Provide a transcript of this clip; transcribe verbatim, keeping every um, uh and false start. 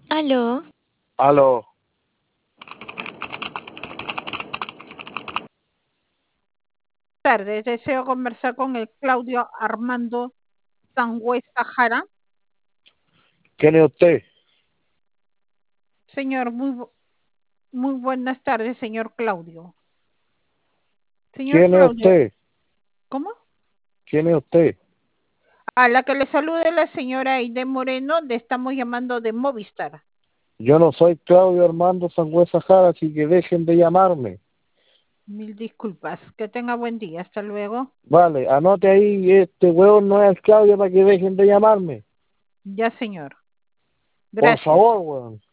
Aló. Aló. Tardes, deseo conversar con el Claudio Armando Sangüesa Jara. ¿Quién es usted? Señor, muy, bu- muy buenas tardes, señor Claudio. Señor ¿Quién es Claudio, usted? ¿cómo? ¿Quién es usted? A la que le salude la señora Aide Moreno, le estamos llamando de Movistar. Yo no soy Claudio Armando Sangüesa Jara, así que dejen de llamarme. Mil disculpas. Que tenga buen día. Hasta luego. Vale, anote ahí, este hueón no es el Claudio para que dejen de llamarme. Ya, señor. Por Gracias. favor, hueón.